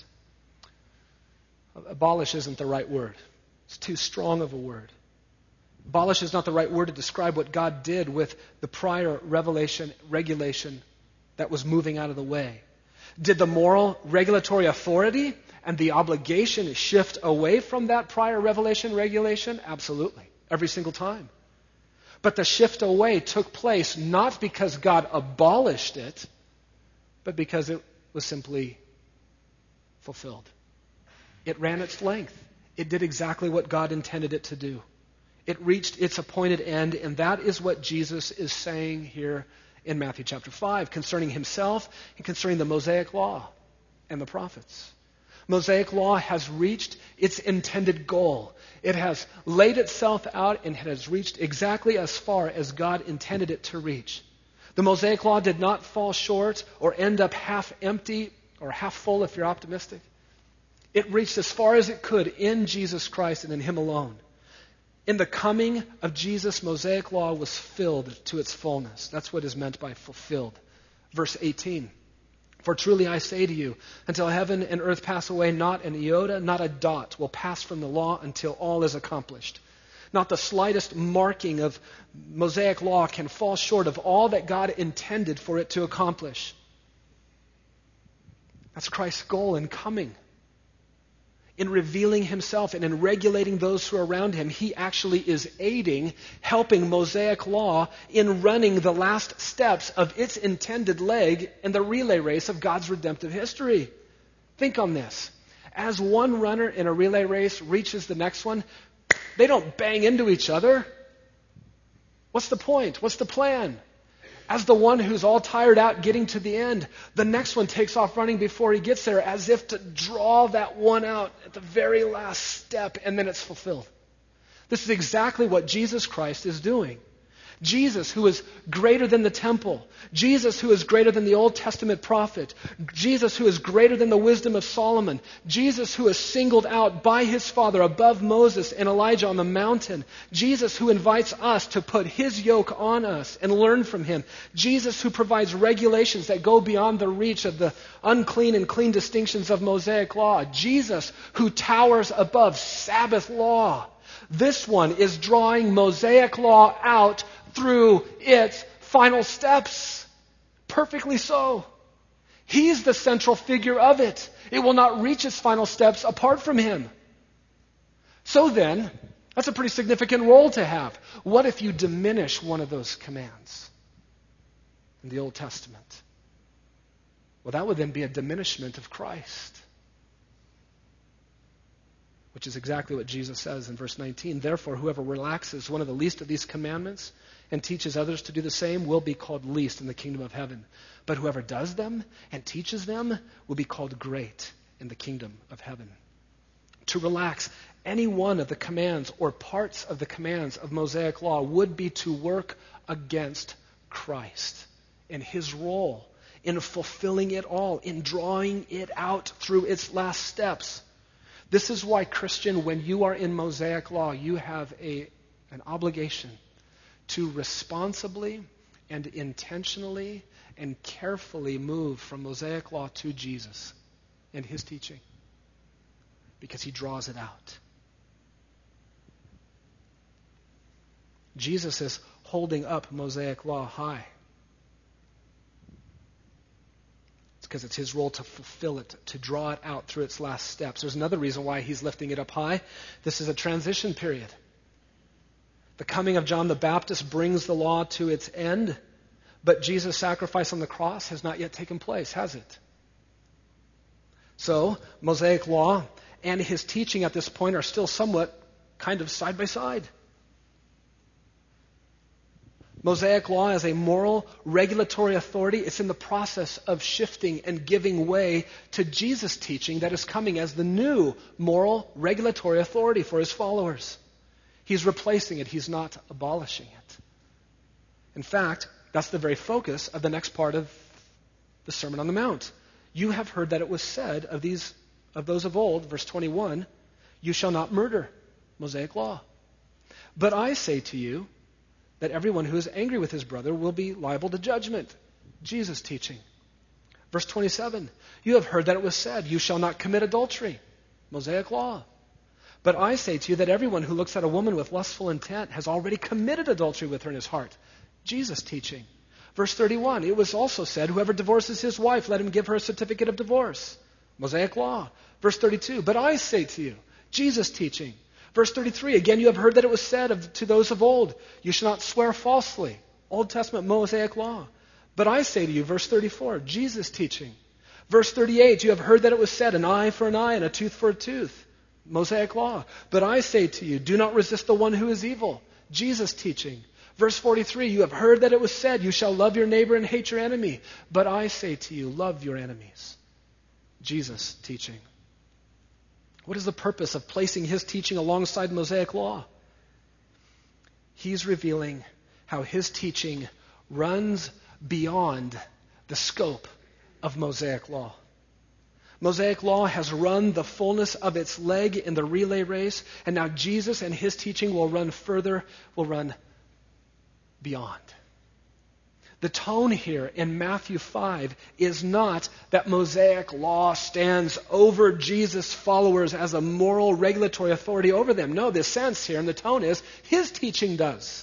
Abolish isn't the right word. It's too strong of a word. Abolish is not the right word to describe what God did with the prior revelation, regulation that was moving out of the way. Did the moral regulatory authority and the obligation shift away from that prior revelation, regulation? Absolutely. Every single time. But the shift away took place not because God abolished it, but because it was simply fulfilled. It ran its length. It did exactly what God intended it to do. It reached its appointed end, and that is what Jesus is saying here in Matthew chapter 5 concerning himself and concerning the Mosaic law and the prophets. Mosaic law has reached its intended goal. It has laid itself out and it has reached exactly as far as God intended it to reach. The Mosaic law did not fall short or end up half empty or half full if you're optimistic. It reached as far as it could in Jesus Christ and in him alone. In the coming of Jesus, Mosaic law was filled to its fullness. That's what is meant by fulfilled. Verse 18. For truly I say to you, until heaven and earth pass away, not an iota, not a dot will pass from the law until all is accomplished. Not the slightest marking of Mosaic law can fall short of all that God intended for it to accomplish. That's Christ's goal in coming. In revealing himself and in regulating those who are around him, he actually is aiding, helping Mosaic law in running the last steps of its intended leg in the relay race of God's redemptive history. Think on this. As one runner in a relay race reaches the next one, they don't bang into each other. What's the point? What's the plan? As the one who's all tired out getting to the end, the next one takes off running before he gets there as if to draw that one out at the very last step, and then it's fulfilled. This is exactly what Jesus Christ is doing. Jesus, who is greater than the temple. Jesus, who is greater than the Old Testament prophet. Jesus, who is greater than the wisdom of Solomon. Jesus, who is singled out by his Father above Moses and Elijah on the mountain. Jesus, who invites us to put his yoke on us and learn from him. Jesus, who provides regulations that go beyond the reach of the unclean and clean distinctions of Mosaic law. Jesus, who towers above Sabbath law. This one is drawing Mosaic law out through its final steps. Perfectly so. He's the central figure of it. It will not reach its final steps apart from him. So then, that's a pretty significant role to have. What if you diminish one of those commands in the Old Testament? Well, that would then be a diminishment of Christ. which is exactly what Jesus says in verse 19. Therefore, whoever relaxes one of the least of these commandments and teaches others to do the same will be called least in the kingdom of heaven. But whoever does them and teaches them will be called great in the kingdom of heaven. To relax any one of the commands or parts of the commands of Mosaic law would be to work against Christ and his role in fulfilling it all, in drawing it out through its last steps. This is why, Christian, when you are in Mosaic law, you have an obligation to responsibly and intentionally and carefully move from Mosaic law to Jesus and his teaching, because he draws it out. Jesus is holding up Mosaic law high. It's because it's his role to fulfill it, to draw it out through its last steps. There's another reason why he's lifting it up high. This is a transition period. The coming of John the Baptist brings the law to its end, but Jesus' sacrifice on the cross has not yet taken place, has it? So, Mosaic law and his teaching at this point are still somewhat kind of side by side. Mosaic law as a moral regulatory authority, it's in the process of shifting and giving way to Jesus' teaching that is coming as the new moral regulatory authority for his followers. He's replacing it. He's not abolishing it. In fact, that's the very focus of the next part of the Sermon on the Mount. You have heard that it was said of those of old, verse 21, you shall not murder, Mosaic law. But I say to you that everyone who is angry with his brother will be liable to judgment, Jesus' teaching. Verse 27, you have heard that it was said, you shall not commit adultery, Mosaic law. But I say to you that everyone who looks at a woman with lustful intent has already committed adultery with her in his heart. Jesus' teaching. Verse 31, it was also said, whoever divorces his wife, let him give her a certificate of divorce. Mosaic law. Verse 32, but I say to you, Jesus' teaching. Verse 33, again you have heard that it was said to those of old, you shall not swear falsely. Old Testament Mosaic law. But I say to you, verse 34, Jesus' teaching. Verse 38, you have heard that it was said, an eye for an eye and a tooth for a tooth. Mosaic law. But I say to you, do not resist the one who is evil. Jesus' teaching. Verse 43, you have heard that it was said, you shall love your neighbor and hate your enemy. But I say to you, love your enemies. Jesus' teaching. What is the purpose of placing his teaching alongside Mosaic law? He's revealing how his teaching runs beyond the scope of Mosaic law. Mosaic law has run the fullness of its leg in the relay race, and now Jesus and his teaching will run further, will run beyond. The tone here in Matthew 5 is not that Mosaic law stands over Jesus' followers as a moral regulatory authority over them. No, the sense here and the tone is his teaching does.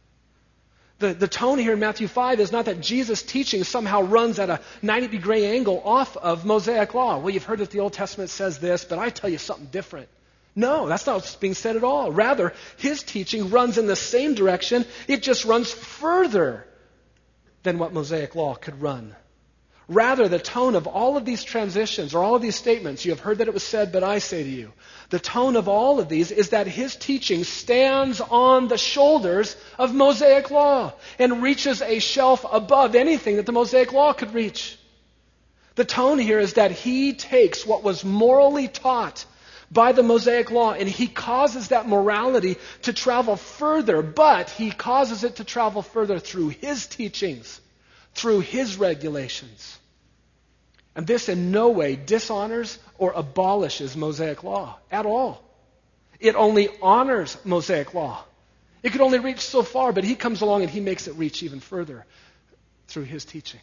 The tone here in Matthew 5 is not that Jesus' teaching somehow runs at a 90-degree angle off of Mosaic law. Well, you've heard that the Old Testament says this, but I tell you something different. No, that's not what's being said at all. Rather, his teaching runs in the same direction. It just runs further than what Mosaic law could run. Rather, the tone of all of these transitions or all of these statements, you have heard that it was said, but I say to you, the tone of all of these is that his teaching stands on the shoulders of Mosaic law and reaches a shelf above anything that the Mosaic law could reach. The tone here is that he takes what was morally taught by the Mosaic law and he causes that morality to travel further, but he causes it to travel further through his teachings, through his regulations. And this in no way dishonors or abolishes Mosaic law at all. It only honors Mosaic law. It could only reach so far, but he comes along and he makes it reach even further through his teaching.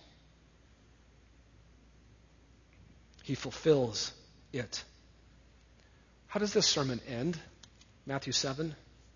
He fulfills it. How does this sermon end? Matthew 7.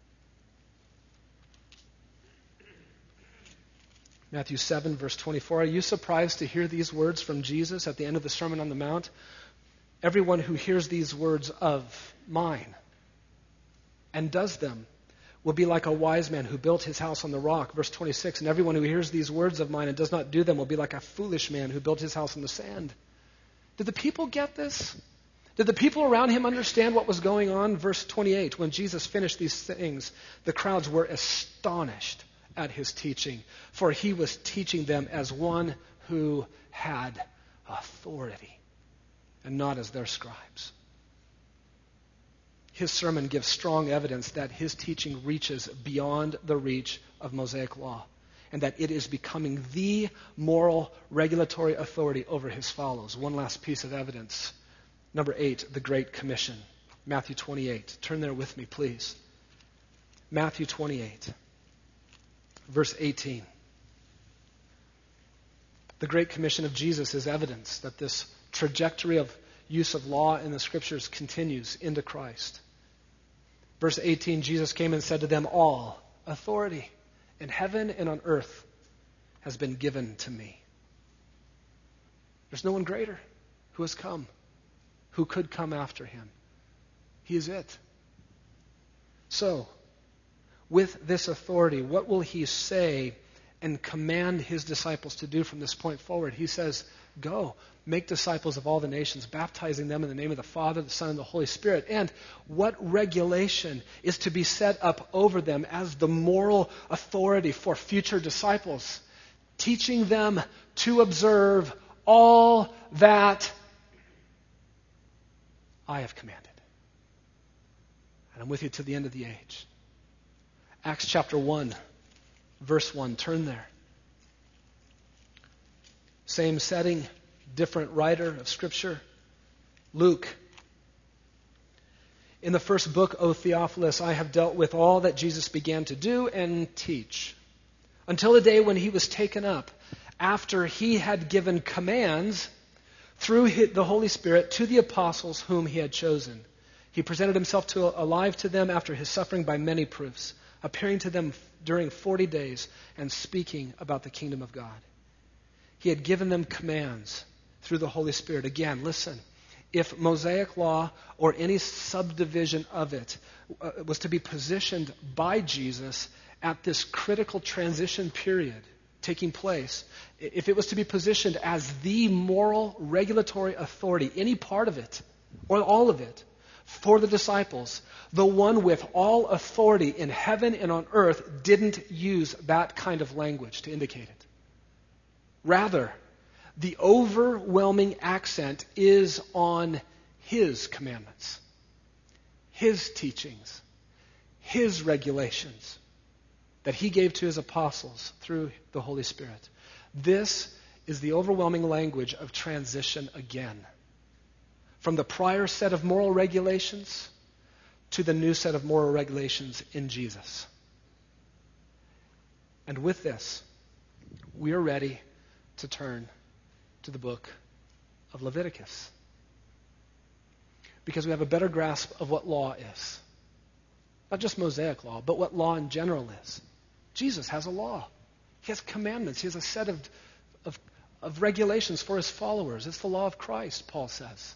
Matthew 7, verse 24. Are you surprised to hear these words from Jesus at the end of the Sermon on the Mount? Everyone who hears these words of mine and does them will be like a wise man who built his house on the rock. Verse 26. And everyone who hears these words of mine and does not do them will be like a foolish man who built his house on the sand. Did the people get this? Did the people around him understand what was going on? Verse 28, when Jesus finished these things, the crowds were astonished at his teaching, for he was teaching them as one who had authority and not as their scribes. His sermon gives strong evidence that his teaching reaches beyond the reach of Mosaic law, and that it is becoming the moral regulatory authority over his followers. One last piece of evidence. Number 8, the Great Commission. Matthew 28. Turn there with me, please. Matthew 28, verse 18. The Great Commission of Jesus is evidence that this trajectory of use of law in the Scriptures continues into Christ. Verse 18, Jesus came and said to them, all authority in heaven and on earth has been given to me. There's no one greater who has come, who could come after him. He is it. So, with this authority, what will he say and command his disciples to do from this point forward? He says, go, make disciples of all the nations, baptizing them in the name of the Father, the Son, and the Holy Spirit. And what regulation is to be set up over them as the moral authority for future disciples? Teaching them to observe all that I have commanded. And I'm with you to the end of the age. Acts chapter 1, verse 1. Turn there. Same setting, different writer of Scripture. Luke. In the first book, O Theophilus, I have dealt with all that Jesus began to do and teach, until the day when he was taken up, after he had given commands through the Holy Spirit to the apostles whom he had chosen. He presented himself alive to them after his suffering by many proofs, appearing to them during 40 days and speaking about the kingdom of God. He had given them commands through the Holy Spirit. Again, listen, if Mosaic law or any subdivision of it was to be positioned by Jesus at this critical transition period taking place, if it was to be positioned as the moral regulatory authority, any part of it or all of it, for the disciples, the one with all authority in heaven and on earth didn't use that kind of language to indicate it. Rather, the overwhelming accent is on his commandments, his teachings, his regulations that he gave to his apostles through the Holy Spirit. This is the overwhelming language of transition again. From the prior set of moral regulations to the new set of moral regulations in Jesus. And with this, we are ready to turn to the book of Leviticus. Because we have a better grasp of what law is. Not just Mosaic law, but what law in general is. Jesus has a law. He has commandments. He has a set of regulations for his followers. It's the law of Christ, Paul says.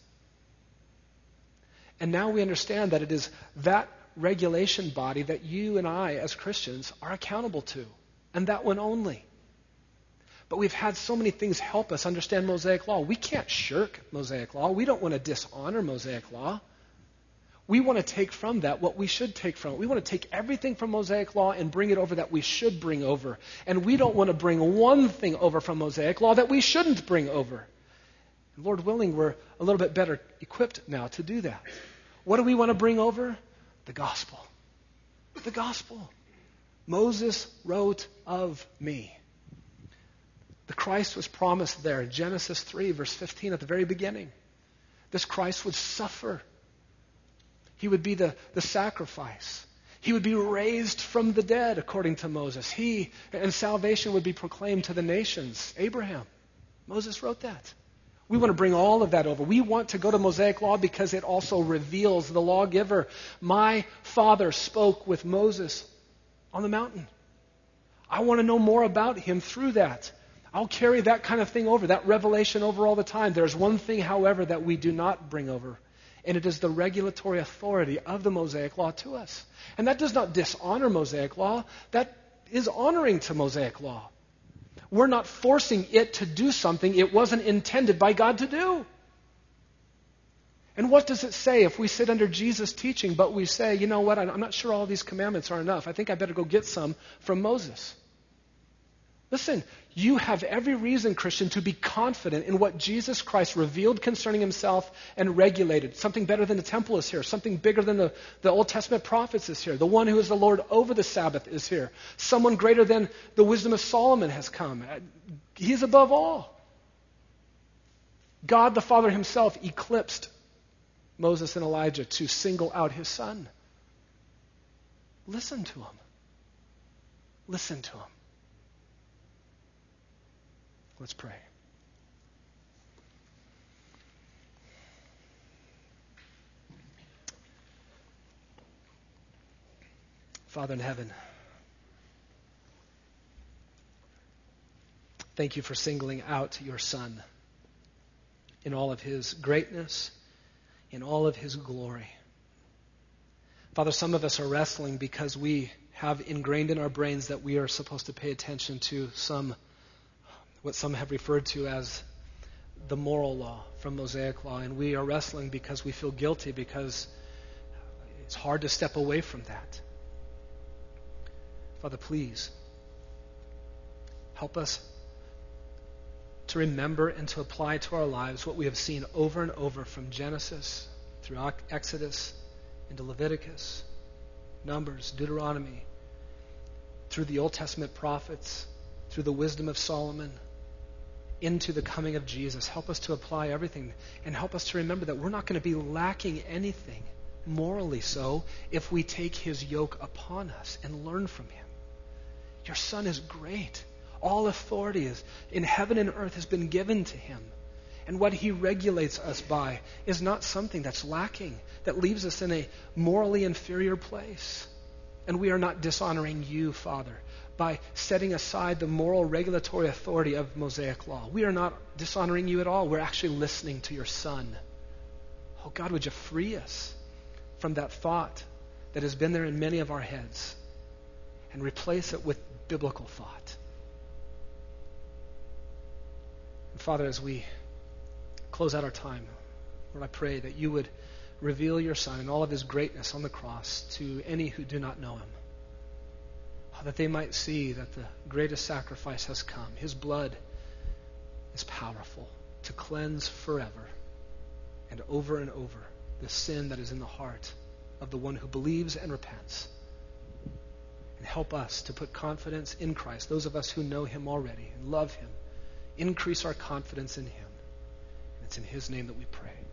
And now we understand that it is that regulation body that you and I, as Christians, are accountable to. And that one only. But we've had so many things help us understand Mosaic law. We can't shirk Mosaic law. We don't want to dishonor Mosaic law. We want to take from that what we should take from it. We want to take everything from Mosaic law and bring it over that we should bring over. And we don't want to bring one thing over from Mosaic law that we shouldn't bring over. Lord willing, we're a little bit better equipped now to do that. What do we want to bring over? The gospel. The gospel. Moses wrote of me. The Christ was promised there, Genesis 3, verse 15, at the very beginning. This Christ would suffer. He would be the sacrifice. He would be raised from the dead, according to Moses. And salvation would be proclaimed to the nations. Abraham. Moses wrote that. We want to bring all of that over. We want to go to Mosaic law because it also reveals the lawgiver. My father spoke with Moses on the mountain. I want to know more about him through that. I'll carry that kind of thing over, that revelation over all the time. There's one thing, however, that we do not bring over, and it is the regulatory authority of the Mosaic law to us. And that does not dishonor Mosaic law. That is honoring to Mosaic law. We're not forcing it to do something it wasn't intended by God to do. And what does it say if we sit under Jesus' teaching, but we say, you know what, I'm not sure all these commandments are enough. I think I better go get some from Moses. Listen, you have every reason, Christian, to be confident in what Jesus Christ revealed concerning himself and regulated. Something better than the temple is here. Something bigger than the Old Testament prophets is here. The one who is the Lord over the Sabbath is here. Someone greater than the wisdom of Solomon has come. He is above all. God the Father himself eclipsed Moses and Elijah to single out his son. Listen to him. Listen to him. Let's pray. Father in heaven, thank you for singling out your Son in all of his greatness, in all of his glory. Father, some of us are wrestling because we have ingrained in our brains that we are supposed to pay attention to what some have referred to as the moral law from Mosaic law, and we are wrestling because we feel guilty because it's hard to step away from that. Father, please help us to remember and to apply to our lives what we have seen over and over from Genesis through Exodus into Leviticus, Numbers, Deuteronomy, through the Old Testament prophets, through the wisdom of Solomon, into the coming of Jesus. Help us to apply everything and help us to remember that we're not going to be lacking anything, morally so, if we take his yoke upon us and learn from him. Your Son is great. All authority is in heaven and earth has been given to him. And what he regulates us by is not something that's lacking, that leaves us in a morally inferior place. And we are not dishonoring you, Father, by setting aside the moral regulatory authority of Mosaic law. We are not dishonoring you at all. We're actually listening to your Son. Oh God, would you free us from that thought that has been there in many of our heads and replace it with biblical thought. And Father, as we close out our time, Lord, I pray that you would reveal your Son and all of his greatness on the cross to any who do not know him. That they might see that the greatest sacrifice has come. His blood is powerful to cleanse forever and over the sin that is in the heart of the one who believes and repents. And help us to put confidence in Christ, those of us who know him already and love him. Increase our confidence in him. And it's in his name that we pray.